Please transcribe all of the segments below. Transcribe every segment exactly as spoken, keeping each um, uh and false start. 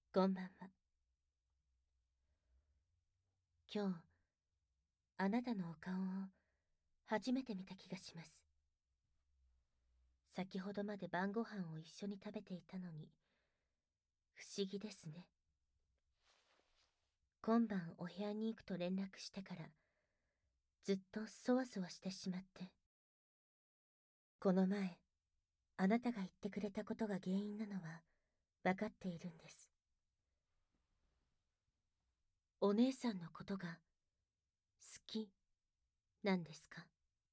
こんばんは。今日、あなたのお顔を初めて見た気がします。先ほどまで晩ご飯を一緒に食べていたのに、不思議ですね。今晩お部屋に行くと連絡してから、ずっとそわそわしてしまって。この前、あなたが言ってくれたことが原因なのは分かっているんです。お姉さんのことが好きなんですか？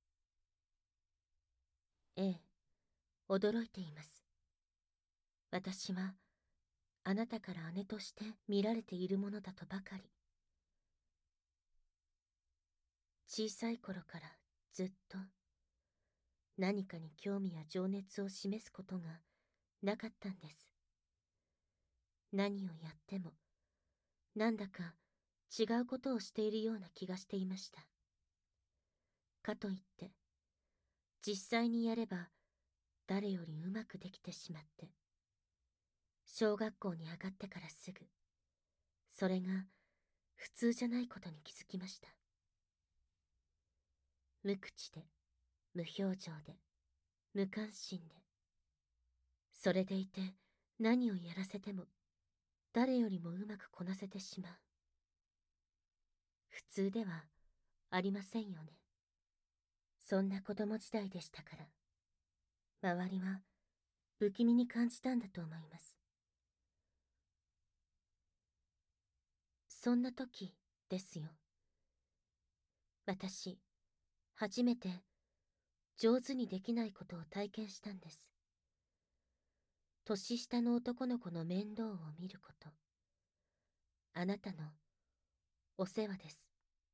ええ、驚いています。私は、あなたから姉として見られているものだとばかり。小さい頃からずっと何かに興味や情熱を示すことがなかったんです。何をやってもなんだか違うことをしているような気がしていました。かといって実際にやれば誰よりうまくできてしまって、小学校に上がってからすぐそれが普通じゃないことに気づきました。無口で無表情で無関心で、それでいて何をやらせても誰よりもうまくこなせてしまう。普通ではありませんよね。そんな子供時代でしたから、周りは不気味に感じたんだと思います。そんな時ですよ。私、初めて上手にできないことを体験したんです。年下の男の子の面倒を見ること。あなたのお世話です。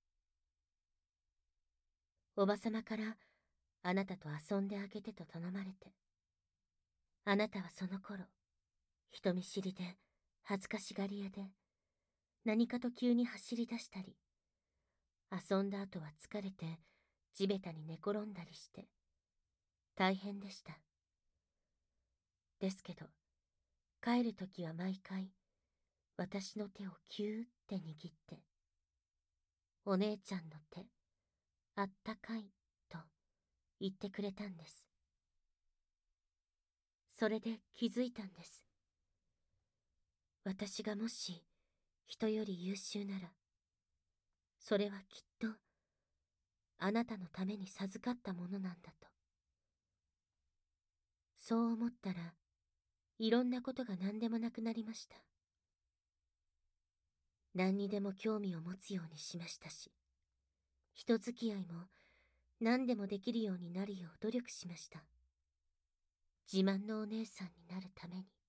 おばさまからあなたと遊んであげてと頼まれて、あなたはその頃、人見知りで恥ずかしがり屋で、何かと急に走り出したり、遊んだ後は疲れて地べたに寝転んだりして、大変でした。ですけど、帰るときは毎回、私の手をキューって握って、お姉ちゃんの手、あったかい、と言ってくれたんです。それで気づいたんです。私がもし人より優秀なら、それはきっとあなたのために授かったものなんだと。そう思ったら、いろんなことが何でもなくなりました。何にでも興味を持つようにしましたし、人付き合いも何でもできるようになるよう努力しました。自慢のお姉さんになるために。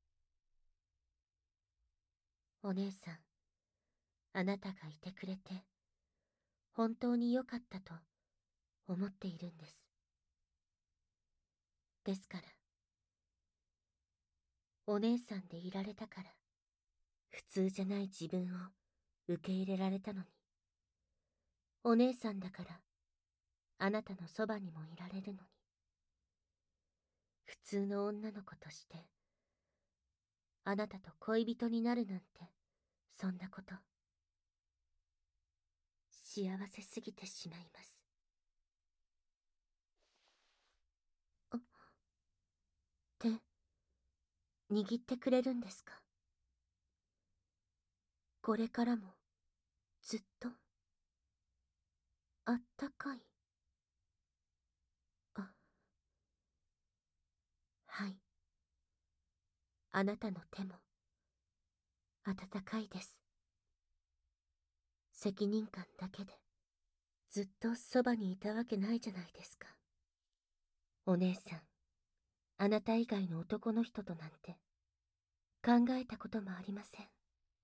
お姉さん、あなたがいてくれて、本当に良かったと思っているんです。ですから、お姉さんでいられたから、普通じゃない自分を受け入れられたのに、お姉さんだから、あなたのそばにもいられるのに、普通の女の子として、あなたと恋人になるなんて、そんなこと、幸せすぎてしまいます。あ、手、握ってくれるんですか？これからも、ずっと、あったかい。あ、はい。あなたの手も、温かいです。責任感だけで、ずっとそばにいたわけないじゃないですか。お姉さん、あなた以外の男の人となんて、考えたこともありません。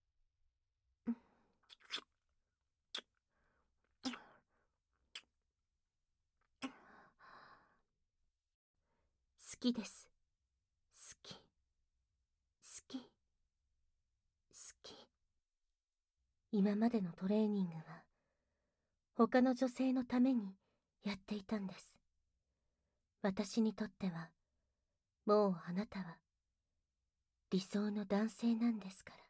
好きです。好き。好き。好き。今までのトレーニングは、他の女性のためにやっていたんです。私にとっては、もうあなたは、 理想の男性なんですから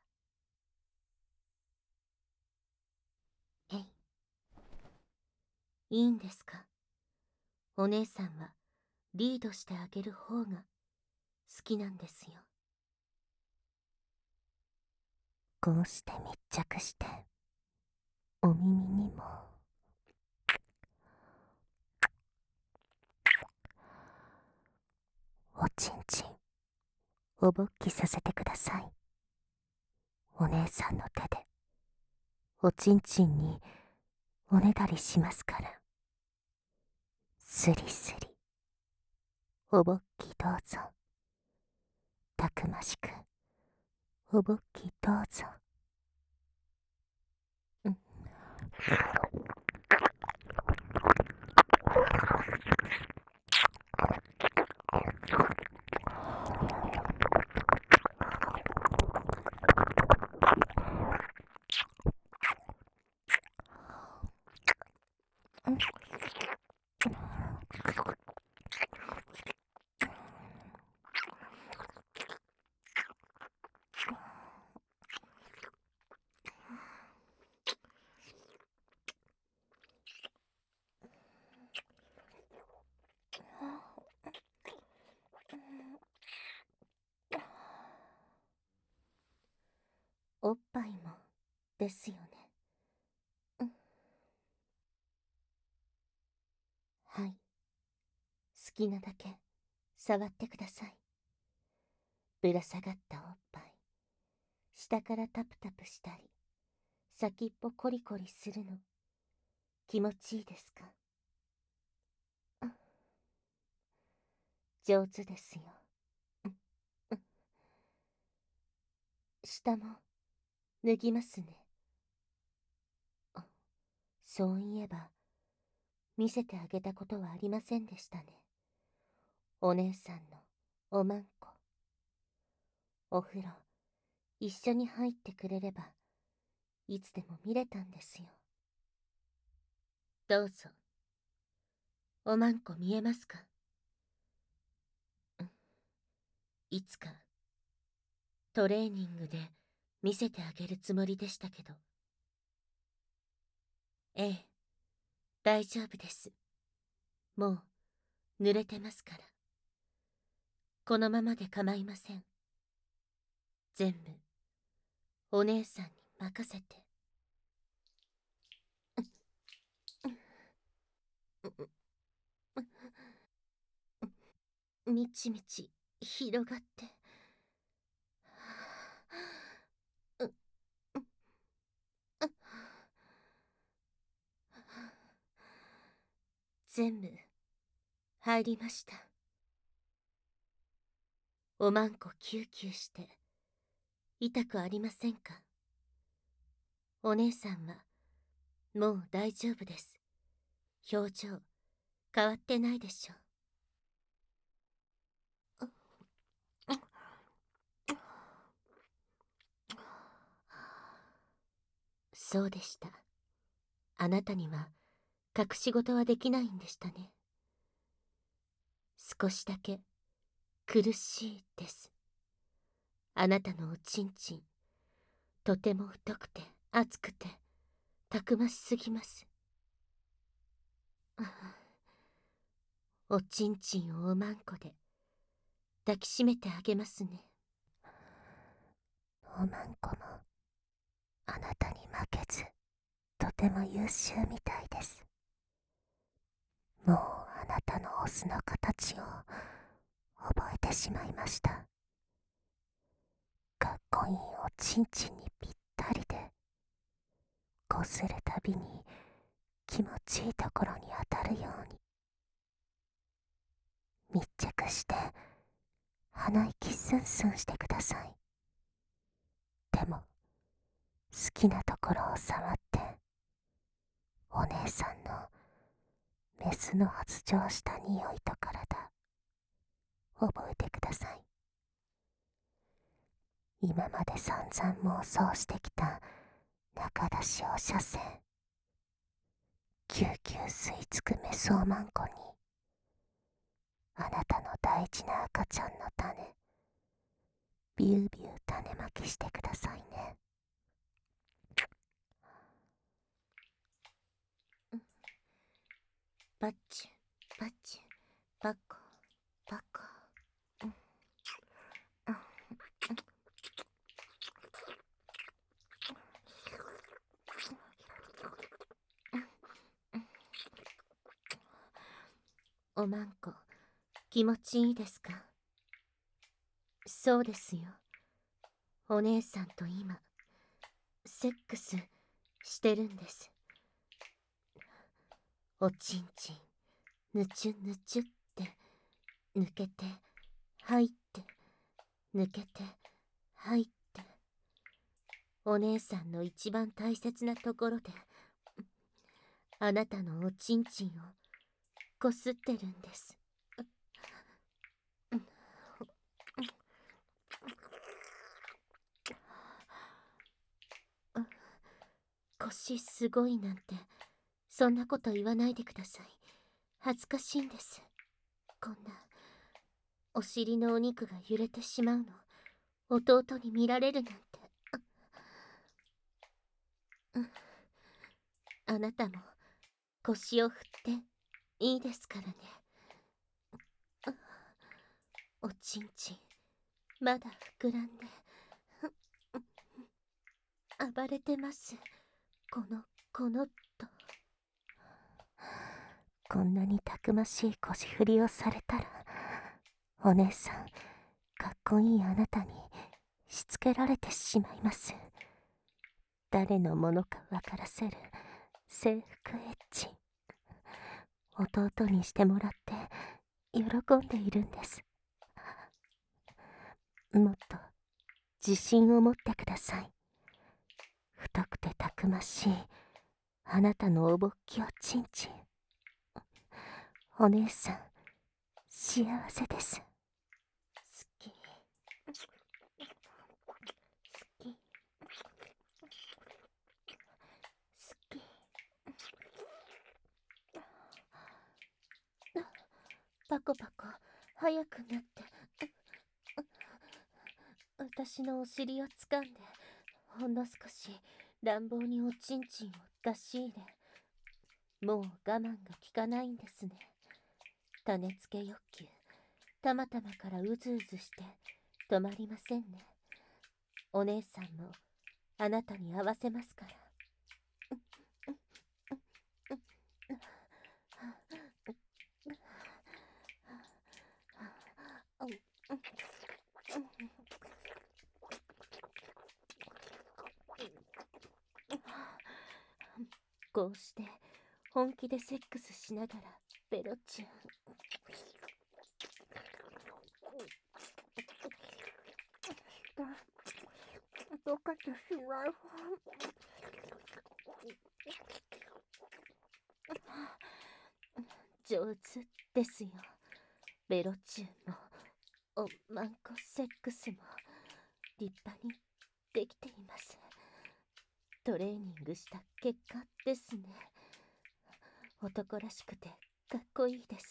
。えい。いいんですか？お姉さんはリードしてあげる方が好きなんですよ。 こうして密着してお耳にもおちんちんおぼっきさせてください。お姉さんの手でおちんちんにおねだりしますから。スリスリおぼっきどうぞ。たくましくおぼっきどうぞ。うん。 おっぱいもですよね。うん。はい。好きなだけ触ってください。ぶら下がったおっぱい、下からタプタプしたり、先っぽコリコリするの、気持ちいいですか？うん。上手ですよ。うん、うん。下も脱ぎますね。あ、そういえば、見せてあげたことはありませんでしたね。お姉さんのおまんこ。お風呂、一緒に入ってくれれば、いつでも見れたんですよ。どうぞ。おまんこ見えますか？うん。いつか、トレーニングで見せてあげるつもりでしたけど。ええ、大丈夫です。もう、濡れてますから。このままで構いません。全部、お姉さんに任せて。みちみち広がって。全部入りました。おまんこキューキューして痛くありませんか？お姉さんはもう大丈夫です。表情変わってないでしょ。そうでした。あなたには隠し事はできないんでしたね。少しだけ苦しいです。あなたのおちんちん、とても太くて熱くてたくましすぎます。おちんちんをおまんこで抱きしめてあげますね。 おまんこもあなたに負けずとても優秀みたいです。もうあなたのオスの形を覚えてしまいました。かっこいいおちんちんにぴったりで、こするたびに気持ちいいところに当たるように。密着して鼻息スンスンしてください。でも好きなところを触ってお姉さんのメスの発情した匂いと体覚えてください。今まで散々妄想してきた中出しを射精、ぎゅうぎゅう吸い付くメスオマンコに、あなたの大事な赤ちゃんの種、 ビュービュー種まきしてくださいね。 パッチュパッチュパコパコ。おまんこ、気持ちいいですか？そうですよ。お姉さんと今、セックスしてるんです。おちんちん、ぬちゅぬちゅって、抜けて、入って、抜けて、入って。お姉さんの一番大切なところで、あなたのおちんちんをこすってるんです。腰すごいなんて、そんなこと言わないでください。恥ずかしいんです。こんな、お尻のお肉が揺れてしまうの、弟に見られるなんて。あなたも、腰を振っていいですからね。おちんちん、まだ膨らんで、暴れてます。この、このと。 こんなにたくましい腰振りをされたら、お姉さん、かっこいいあなたにしつけられてしまいます。誰のものかわからせる制服エッチ。弟にしてもらって喜んでいるんです。もっと自信を持ってください。太くてたくましいあなたのおぼっきおちんちん。お姉さん、幸せです。 好き。好き。好き。パコパコ、早くなって。私のお尻を掴んで、ほんの少し乱暴におちんちんを出し入れ。もう我慢が効かないんですね。種付け欲求、たまたまからうずうずして止まりませんね。お姉さんもあなたに合わせますから。こうして本気でセックスしながらベロチュン。どかってしまう。上手ですよ。ベロチュンもおまんこセックスも立派にできています。トレーニングした結果ですね。男らしくてかっこいいです。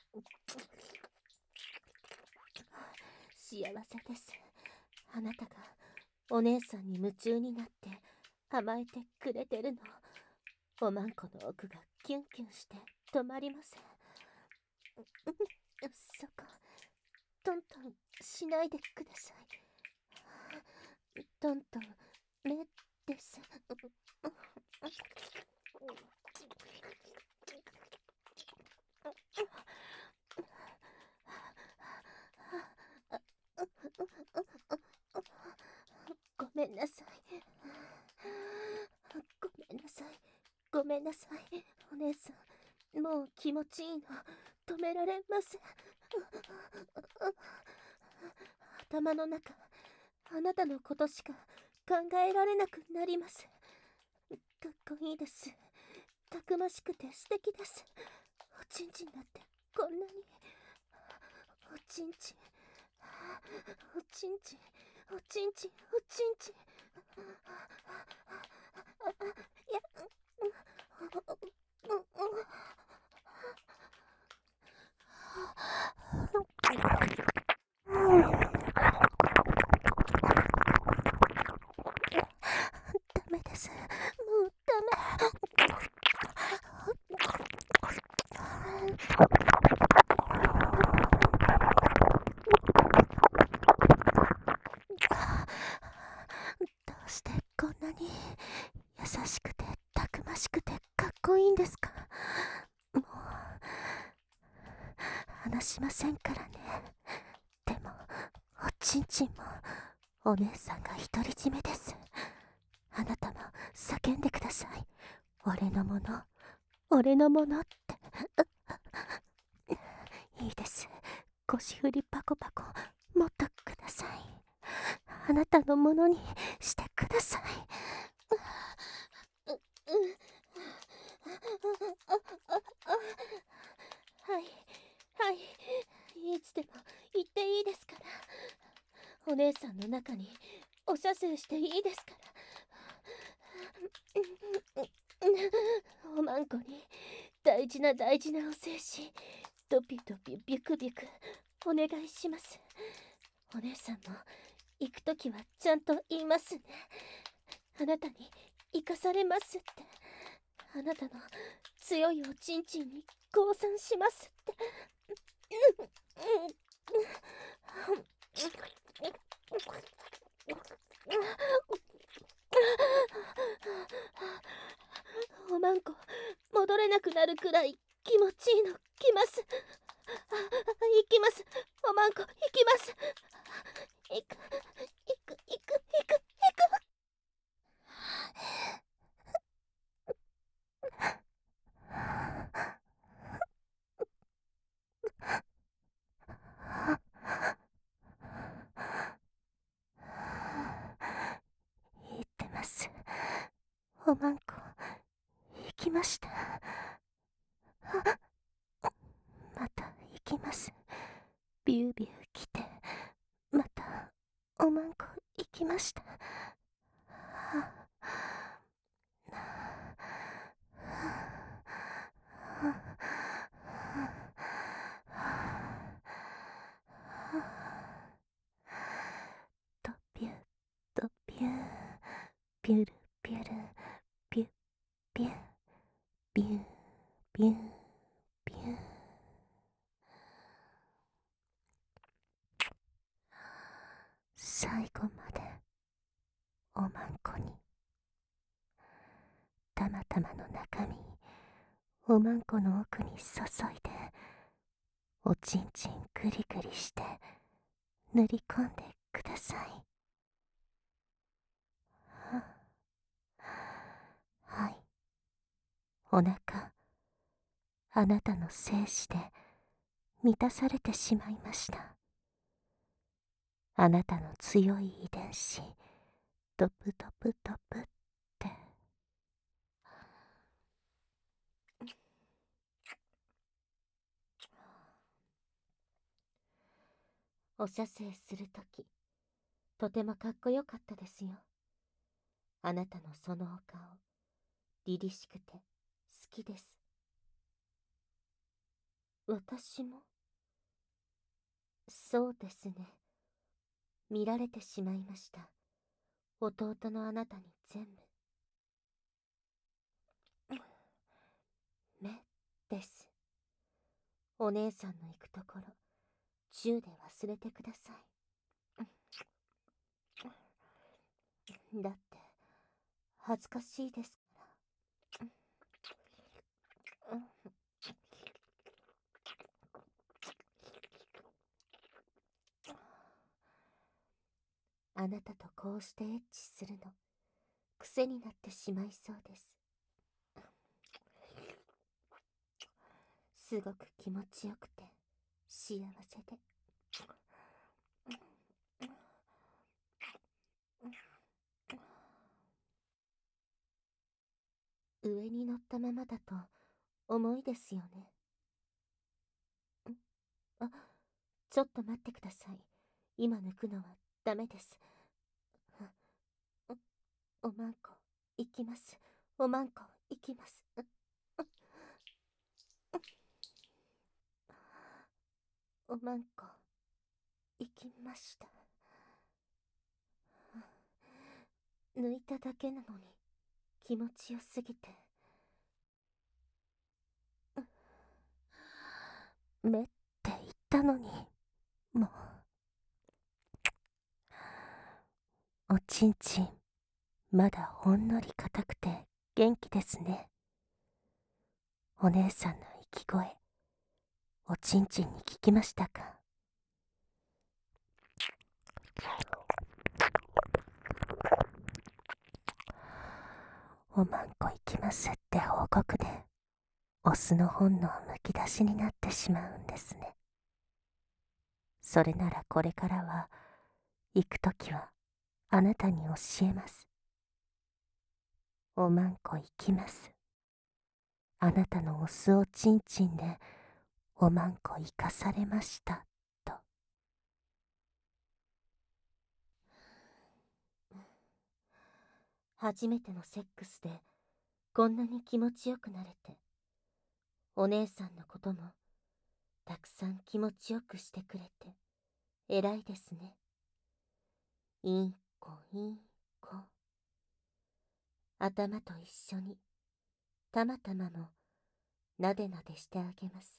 幸せです。あなたがお姉さんに夢中になって甘えてくれてるの。おまんこの奥がキュンキュンして止まりません。そこ、トントンしないでください。トントン、目です。ごめんなさい。ごめんなさい。ごめんなさい。お姉さん、もう気持ちいいの。止められません。頭の中、あなたのことしか考えられなくなります。かっこいいです。たくましくて素敵です。おちんちんだってこんなに。おちんちん、おちんちん、おちんちん、おちんちん。いや、 しくてたくましくてかっこいいんですか？もう話しませんからね。でもおちんちんもお姉さんが独り占めです。あなたも叫んでください。俺のもの、俺のものって。いいです。腰振りパコパコもっとください。あなたのものにしてください。 はいはい、いつでも言っていいですから。お姉さんの中にお射精していいですから。おまんこに大事な大事なお精子ドピドピビュクビュクお願いします。お姉さんも行くときはちゃんと言いますね。あなたに生かされますって。あなたの強いおちんちんに降参しますって。おまんこ戻れなくなるくらい気持ちいいの来ます。行きます。おまんこ行きます。行く行く行く行く行く。 言ってます。おまんこ行きました。また行きます。ビュービュー来てまたおまんこ行きました。ドピュドピュピュルピュルピュピュビュービュービュー。最後までおまんこに。たまたまの中身おまんこの奥に注いでおちんちんグリグリして塗り込んでください。はい、お腹あなたの精子で満たされてしまいました。あなたの強い遺伝子ドプドプドプって。 お射精するときとてもかっこよかったですよ。あなたのそのお顔凛々しくて好きです。私もそうですね。見られてしまいました。弟のあなたに全部。目です。お姉さんの行くところ銃で忘れてください。だって恥ずかしいですから。あなたとこうしてエッチするの癖になってしまいそうです。すごく気持ちよくて幸せで。上に乗ったままだと重いですよね。あ、ちょっと待ってください。今抜くのはダメです。おまんこ行きます。おまんこ行きます。おまんこ行きました。抜いただけなのに気持ちよすぎて。 目って言ったのにもうおちんちんまだほんのり硬くて元気ですね。お姉さんの息声、おちんちんに聞きましたか？おまんこ行きますって報告で、オスの本能むき出しになってしまうんですね。それならこれからは、行くときはあなたに教えます。おまんこ行きます。あなたのオスおちんちんでおまんこ生かされましたと。 初めてのセックスでこんなに気持ちよくなれて、お姉さんのこともたくさん気持ちよくしてくれて偉いですね。いい子いい子。頭と一緒にたまたまもなでなでしてあげます。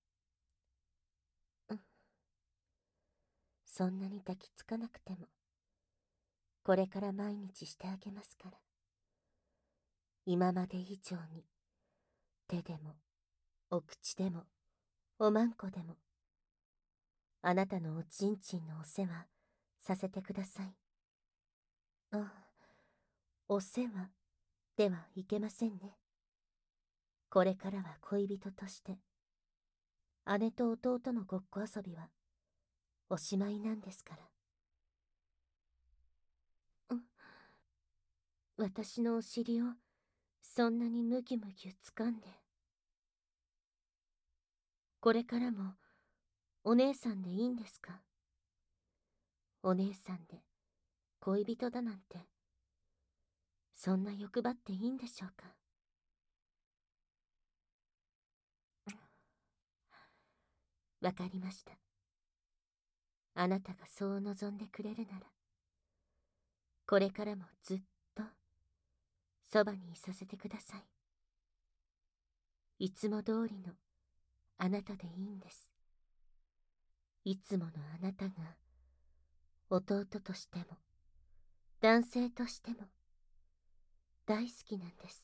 うん。そんなに抱きつかなくてもこれから毎日してあげますから。今まで以上に手でもお口でもおまんこでもあなたのおちんちんのお世話させてください。あ、お世話ではいけませんね。これからは恋人として姉と弟のごっこ遊びはおしまいなんですから。うん。私のお尻をそんなにムギュムギュ掴んで。これからもお姉さんでいいんですか？お姉さんで恋人だなんてそんな欲張っていいんでしょうか？わかりました。あなたがそう望んでくれるならこれからもずっとそばにいさせてください。いつも通りのあなたでいいんです。いつものあなたが弟としても男性としても大好きなんです。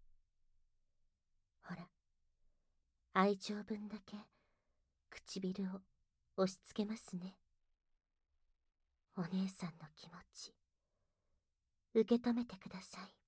ほら、愛情分だけ唇を押し付けますね。お姉さんの気持ち受け止めてください。